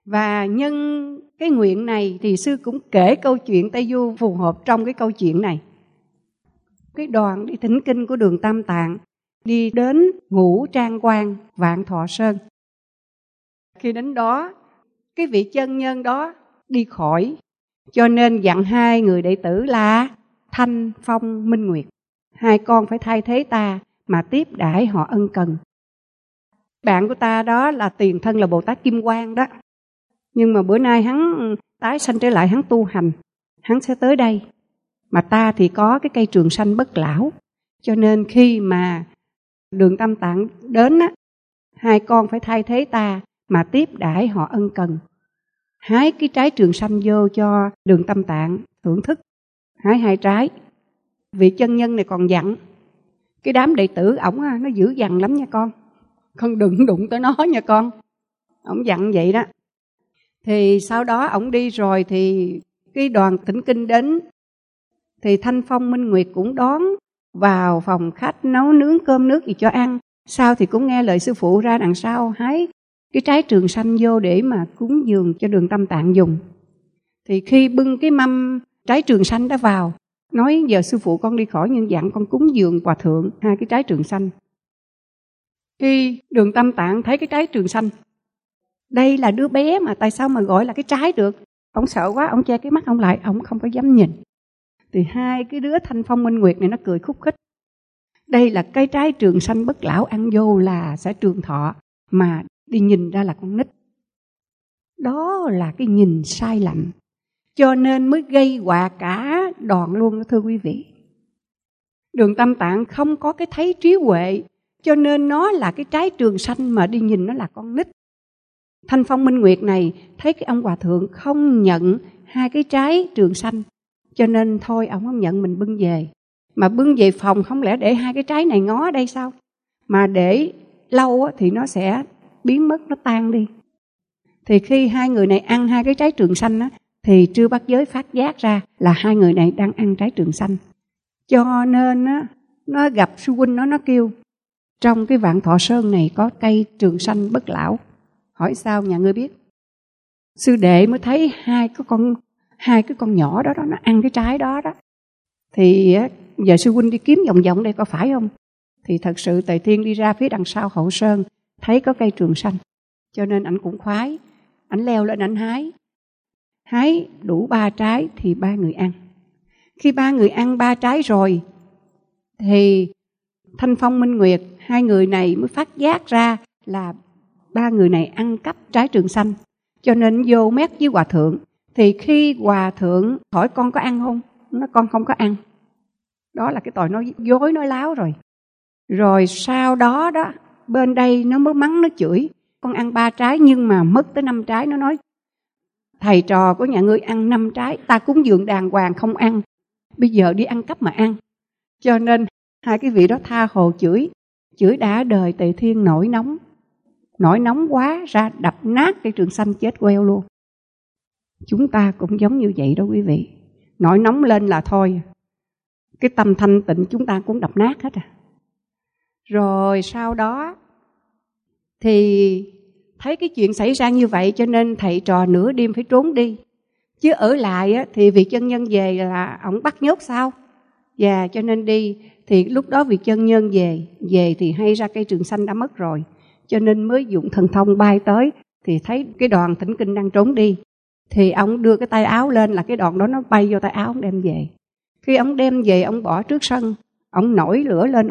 Và nhân cái nguyện này thì sư cũng kể câu chuyện Tây Du phù hợp trong cái câu chuyện này. Cái đoàn đi thỉnh kinh của Đường Tam Tạng đi đến Ngũ Trang Quan, Vạn Thọ Sơn. Khi đến đó, cái vị chân nhân đó đi khỏi, cho nên dặn hai người đệ tử là Thanh Phong, Minh Nguyệt. Hai con phải thay thế ta mà tiếp đãi họ ân cần. Bạn của ta đó là tiền thân là Bồ Tát Kim Quang đó. Nhưng mà bữa nay hắn tái sanh trở lại, hắn tu hành, hắn sẽ tới đây. Mà ta thì có cái cây trường sanh bất lão. Cho nên khi mà Đường Tam Tạng đến á, hai con phải thay thế ta mà tiếp đãi họ ân cần. Hái cái trái trường sanh vô cho Đường Tam Tạng thưởng thức. Hái 2 trái. Vị chân nhân này còn dặn cái đám đệ tử ổng nó dữ dằn lắm nha con. Con đừng đụng tới nó nha con. Ổng dặn vậy đó. Thì sau đó ổng đi rồi thì cái đoàn thỉnh kinh đến. Thì Thanh Phong Minh Nguyệt cũng đón vào phòng khách nấu nướng cơm nước gì cho ăn. Sau thì cũng nghe lời sư phụ ra đằng sau hái cái trái trường sanh vô để mà cúng dường cho Đường Tam Tạng dùng. Thì khi bưng cái mâm trái trường sanh đó vào, nói giờ sư phụ con đi khỏi nhưng dặn con cúng dường hòa thượng 2 cái trái trường sanh. Khi Đường Tam Tạng thấy cái trái trường sanh, đây là đứa bé mà tại sao mà gọi là cái trái được? Ông sợ quá, ông che cái mắt ông lại, ông không có dám nhìn. Thì 2 cái đứa Thanh Phong Minh Nguyệt này nó cười khúc khích. Đây là cái trái trường sanh bất lão, ăn vô là sẽ trường thọ, mà đi nhìn ra là con nít. Đó là cái nhìn sai lầm, cho nên mới gây họa cả đoàn luôn đó thưa quý vị. Đường Tam Tạng không có cái thấy trí huệ, cho nên nó là cái trái trường sanh mà đi nhìn nó là con nít. Thanh Phong Minh Nguyệt này thấy cái ông hòa thượng không nhận 2 cái trái trường sanh, cho nên thôi ông không nhận, mình bưng về. Mà bưng về phòng không lẽ để 2 cái trái này ngó ở đây sao? Mà để lâu thì nó sẽ biến mất, nó tan đi. Thì khi 2 người này ăn 2 cái trái trường sanh thì Trư Bát Giới phát giác ra là 2 người này đang ăn trái trường sanh. Cho nên nó gặp sư huynh nó kêu trong cái Vạn Thọ Sơn này có cây trường sanh bất lão. Hỏi sao nhà ngươi biết? Sư đệ mới thấy hai cái con nhỏ đó nó ăn cái trái đó. Thì giờ sư huynh đi kiếm vòng vòng đây có phải không? Thì thật sự Tề Thiên đi ra phía đằng sau hậu sơn thấy có cây trường sanh, cho nên ảnh cũng khoái, ảnh leo lên ảnh hái đủ 3 trái thì 3 người ăn. Khi 3 người ăn 3 trái rồi thì Thanh Phong Minh Nguyệt 2 người này mới phát giác ra là 3 người này ăn cắp trái trường sanh, cho nên vô mét với hòa thượng. Thì khi hòa thượng hỏi con có ăn không? Nó con không có ăn. Đó là cái tội nói dối nói láo rồi. Rồi sau đó bên đây nó mới mắng nó chửi, con ăn 3 trái nhưng mà mất tới 5 trái. Nó nói thầy trò của nhà ngươi ăn 5 trái, ta cúng dường đàng hoàng không ăn, bây giờ đi ăn cắp mà ăn. Cho nên 2 cái vị đó tha hồ chửi đã đời. Tề Thiên nổi nóng quá ra đập nát cây trường sanh chết queo luôn. Chúng ta cũng giống như vậy đó quý vị. Nổi nóng lên là thôi, cái tâm thanh tịnh chúng ta cũng đập nát hết. Rồi sau đó thì thấy cái chuyện xảy ra như vậy, cho nên thầy trò nửa đêm phải trốn đi. Chứ ở lại thì vị chân nhân về là ổng bắt nhốt sao? Và cho nên đi. Thì lúc đó vị chân nhân về thì hay ra cây trường sanh đã mất rồi, cho nên mới dụng thần thông bay tới. Thì thấy cái đoàn thỉnh kinh đang trốn đi, thì ông đưa cái tay áo lên là cái đoàn đó nó bay vô tay áo, ông đem về. Khi ông đem về, ông bỏ trước sân, ông nổi lửa lên,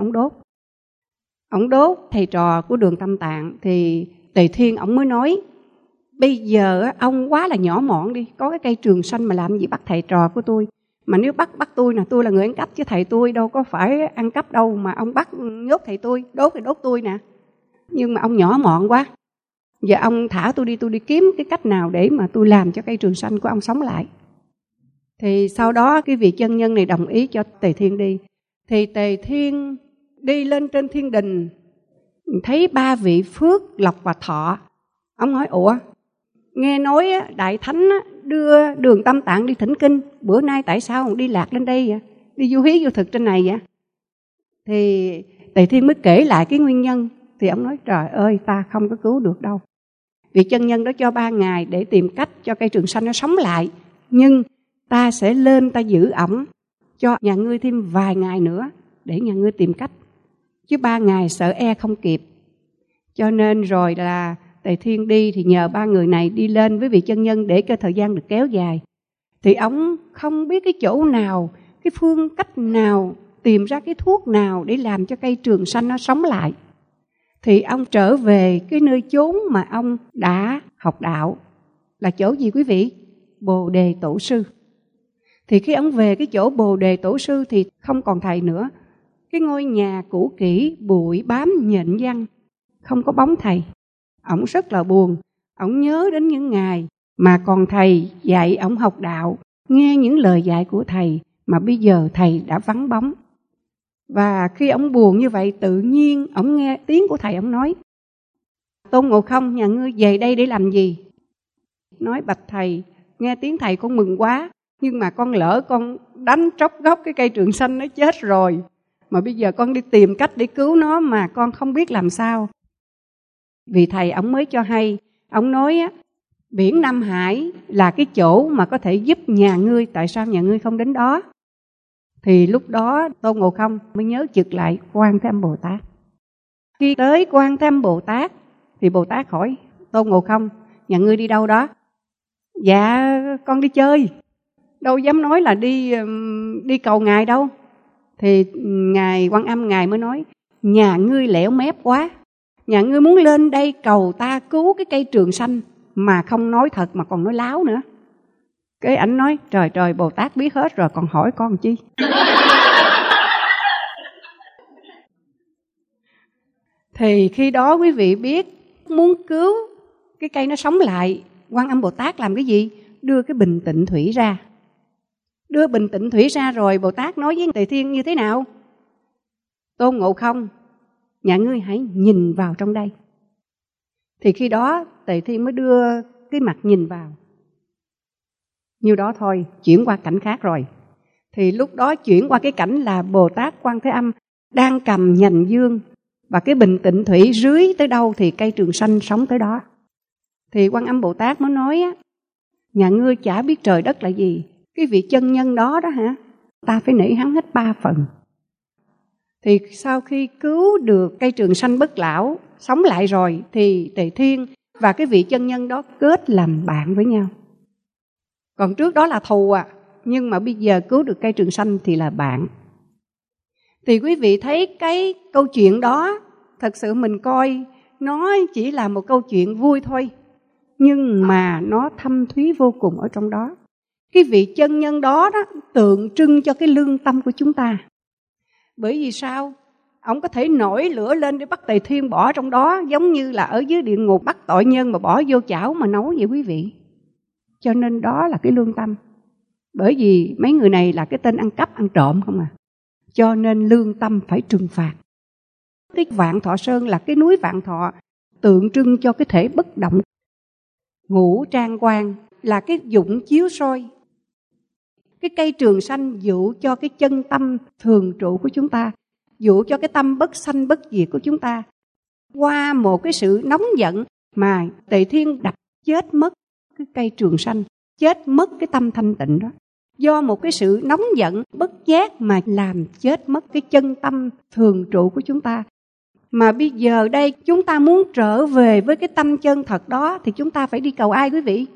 ông đốt thầy trò của Đường Tam Tạng. Thì Tề Thiên ông mới nói bây giờ ông quá là nhỏ mọn đi, có cái cây trường sanh mà làm gì bắt thầy trò của tôi. Mà nếu bắt tôi là tôi là người ăn cắp, chứ thầy tôi đâu có phải ăn cắp đâu mà ông bắt nhốt thầy tôi, đốt thì đốt tôi nè. Nhưng mà ông nhỏ mọn quá, giờ ông thả tôi đi kiếm cái cách nào để mà tôi làm cho cây trường sanh của ông sống lại. Thì sau đó cái vị chân nhân này đồng ý cho Tề Thiên đi. Thì Tề Thiên đi lên trên thiên đình, thấy 3 vị Phước, Lộc và Thọ. Ông hỏi ủa, nghe nói Đại Thánh đưa Đường Tam Tạng đi thỉnh kinh, bữa nay tại sao ông đi lạc lên đây vậy? Đi du hí du thực trên này vậy? Thì Tề Thiên mới kể lại cái nguyên nhân. Thì ông nói trời ơi, ta không có cứu được đâu. vị chân nhân đó cho 3 ngày để tìm cách cho cây trường sanh nó sống lại. Nhưng ta sẽ lên ta giữ ổng cho nhà ngươi thêm vài ngày nữa để nhà ngươi tìm cách. Chứ 3 ngày sợ e không kịp. Cho nên rồi là Tề Thiên đi thì nhờ 3 người này đi lên với vị chân nhân để cho thời gian được kéo dài. Thì ổng không biết cái chỗ nào, cái phương cách nào, tìm ra cái thuốc nào để làm cho cây trường sanh nó sống lại. Thì ông trở về cái nơi chốn mà ông đã học đạo. Là chỗ gì quý vị? Bồ Đề Tổ Sư. Thì khi ông về cái chỗ Bồ Đề Tổ Sư thì không còn thầy nữa. Cái ngôi nhà cũ kỹ, bụi bám nhện nhăng, không có bóng thầy. Ông rất là buồn. Ông nhớ đến những ngày mà còn thầy dạy ông học đạo, nghe những lời dạy của thầy mà bây giờ thầy đã vắng bóng. Và khi ông buồn như vậy, tự nhiên ông nghe tiếng của thầy, ông nói: Tôn Ngộ Không, nhà ngươi về đây để làm gì? Nói: bạch thầy, nghe tiếng thầy con mừng quá, nhưng mà con lỡ con đánh tróc gốc cái cây trường sanh nó chết rồi. Mà bây giờ con đi tìm cách để cứu nó mà con không biết làm sao. Vì thầy ông mới cho hay, ông nói á, biển Nam Hải là cái chỗ mà có thể giúp nhà ngươi, tại sao nhà ngươi không đến đó? Thì lúc đó Tôn Ngộ Không mới nhớ chực lại Quan Thế Âm Bồ Tát. Khi tới Quan Thế Âm Bồ Tát thì Bồ Tát hỏi: Tôn Ngộ Không, nhà ngươi đi đâu đó? Dạ con đi chơi. Đâu dám nói là đi cầu ngài đâu. Thì ngài Quan Âm ngài mới nói: nhà ngươi lẻo mép quá. Nhà ngươi muốn lên đây cầu ta cứu cái cây trường sanh mà không nói thật mà còn nói láo nữa. Cái ảnh nói: trời trời, Bồ Tát biết hết rồi còn hỏi con chi. Thì khi đó quý vị biết, muốn cứu cái cây nó sống lại, Quan Âm Bồ Tát làm cái gì? Đưa cái bình tịnh thủy ra. Đưa bình tịnh thủy ra rồi Bồ Tát nói với Tề Thiên như thế nào? Tôn Ngộ Không, nhà ngươi hãy nhìn vào trong đây. Thì khi đó Tề Thiên mới đưa cái mặt nhìn vào. Như đó thôi, chuyển qua cảnh khác rồi. Thì lúc đó chuyển qua cái cảnh là Bồ Tát Quan Thế Âm đang cầm nhành dương, và cái bình tịnh thủy rưới tới đâu thì cây trường sanh sống tới đó. Thì Quan Âm Bồ Tát mới nói á: nhà ngươi chả biết trời đất là gì. Cái vị chân nhân đó đó hả? Ta phải nể hắn hết 3 phần. Thì sau khi cứu được cây trường sanh bất lão, sống lại rồi, thì Tề Thiên và cái vị chân nhân đó kết làm bạn với nhau. Còn trước đó là thù nhưng mà bây giờ cứu được cây trường sanh thì là bạn. Thì quý vị thấy cái câu chuyện đó, thật sự mình coi nó chỉ là một câu chuyện vui thôi, nhưng mà nó thâm thúy vô cùng ở trong đó. Cái vị chân nhân đó tượng trưng cho cái lương tâm của chúng ta. Bởi vì sao? Ông có thể nổi lửa lên để bắt Tề Thiên bỏ trong đó, giống như là ở dưới địa ngục bắt tội nhân mà bỏ vô chảo mà nấu vậy quý vị. Cho nên đó là cái lương tâm. Bởi vì mấy người này là cái tên ăn cắp, ăn trộm không à. Cho nên lương tâm phải trừng phạt. Cái Vạn Thọ Sơn là cái núi Vạn Thọ, tượng trưng cho cái thể bất động. Ngũ Trang Quan là cái dụng chiếu soi. Cái cây trường sanh dụ cho cái chân tâm thường trụ của chúng ta, dụ cho cái tâm bất sanh bất diệt của chúng ta. Qua một cái sự nóng giận mà Tề Thiên đập chết mất cái cây trường sanh, chết mất cái tâm thanh tịnh đó. Do một cái sự nóng giận bất giác mà làm chết mất cái chân tâm thường trụ của chúng ta. Mà bây giờ đây chúng ta muốn trở về với cái tâm chân thật đó thì chúng ta phải đi cầu ai quý vị?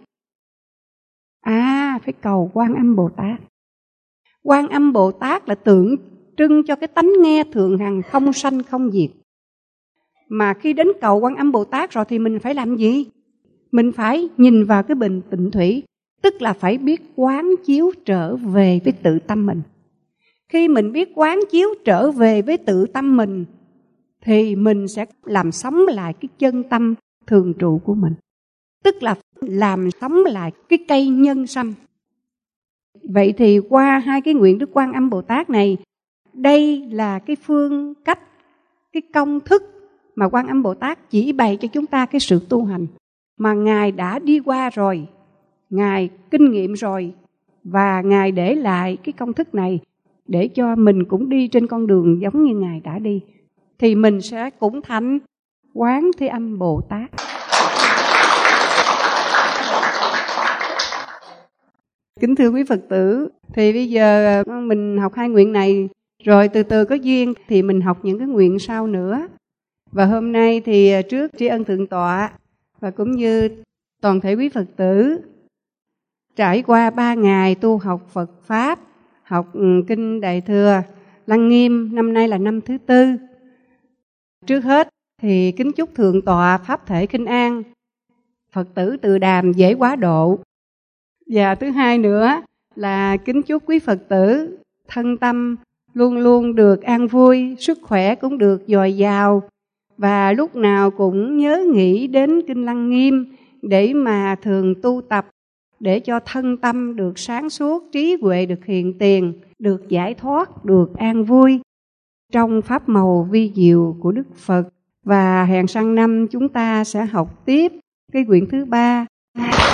Phải cầu Quan Âm Bồ Tát. Quan Âm Bồ Tát là tượng trưng cho cái tánh nghe thường hằng không sanh không diệt. Mà khi đến cầu Quan Âm Bồ Tát rồi thì mình phải làm gì? Mình phải nhìn vào cái bình tịnh thủy, tức là phải biết quán chiếu trở về với tự tâm mình. Khi mình biết quán chiếu trở về với tự tâm mình thì mình sẽ làm sống lại cái chân tâm thường trụ của mình. Tức là làm sống lại cái cây nhân sanh. Vậy thì qua hai cái nguyện Đức Quan Âm Bồ Tát này, đây là cái phương cách, cái công thức mà Quan Âm Bồ Tát chỉ bày cho chúng ta cái sự tu hành mà Ngài đã đi qua rồi, Ngài kinh nghiệm rồi, và Ngài để lại cái công thức này để cho mình cũng đi trên con đường giống như Ngài đã đi. Thì mình sẽ cũng thành Quán Thế Âm Bồ Tát. Kính thưa quý Phật tử, thì bây giờ mình học 2 nguyện này, rồi từ từ có duyên thì mình học những cái nguyện sau nữa. Và hôm nay thì trước tri ân Thượng Tọa và cũng như toàn thể quý Phật tử, trải qua 3 ngày tu học Phật Pháp, học Kinh Đại Thừa, Lăng Nghiêm, năm nay là năm thứ 4. Trước hết thì kính chúc Thượng Tọa Pháp thể khinh an, Phật tử Từ Đàm dễ quá độ. Và thứ hai nữa là kính chúc quý Phật tử thân tâm luôn luôn được an vui, sức khỏe cũng được dồi dào, và lúc nào cũng nhớ nghĩ đến Kinh Lăng Nghiêm để mà thường tu tập, để cho thân tâm được sáng suốt, trí huệ được hiện tiền, được giải thoát, được an vui trong pháp màu vi diệu của Đức Phật. Và hẹn sang năm chúng ta sẽ học tiếp cái quyển thứ 3.